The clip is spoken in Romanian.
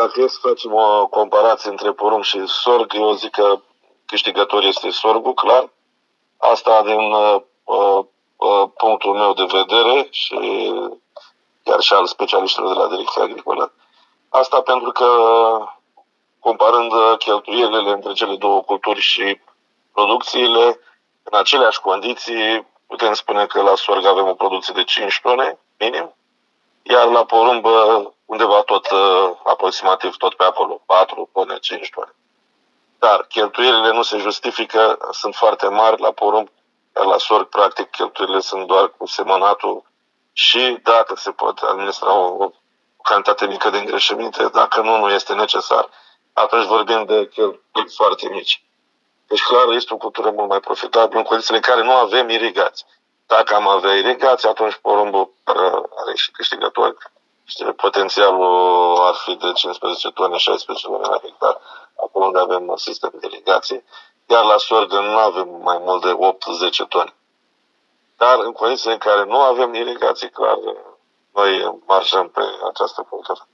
dacă e să facem o comparație între porumb și sorg, eu zic că câștigător este sorgul, clar. Asta din punctul meu de vedere și chiar și al specialiștilor de la Direcția Agricolă. Asta pentru că, comparând cheltuielile între cele două culturi și producțiile, în aceleași condiții, putem spune că la sorg avem o producție de 5 tone, minim, iar la porumb undeva tot, aproximativ tot pe acolo, 4 tone, 5 tone. Dar cheltuielile nu se justifică, sunt foarte mari la porumb, iar la sorg, practic, cheltuielile sunt doar cu semănatul și dacă se pot administra o cantitate mică de îngrășăminte, dacă nu este necesar, atunci vorbim de cheltuieli foarte mici. Deci, clar, este o cultură mult mai profitabilă în condițiile în care nu avem irigații. Dacă am avea irigații, atunci porumbul are și câștigători. Potențialul ar fi de 15 tone, 16 tone la hectar, acolo unde avem sistem de irigație. Iar la sorg nu avem mai mult de 8-10 tone. Dar în condițiile în care nu avem irigații, clar, noi marșăm pe această cultură.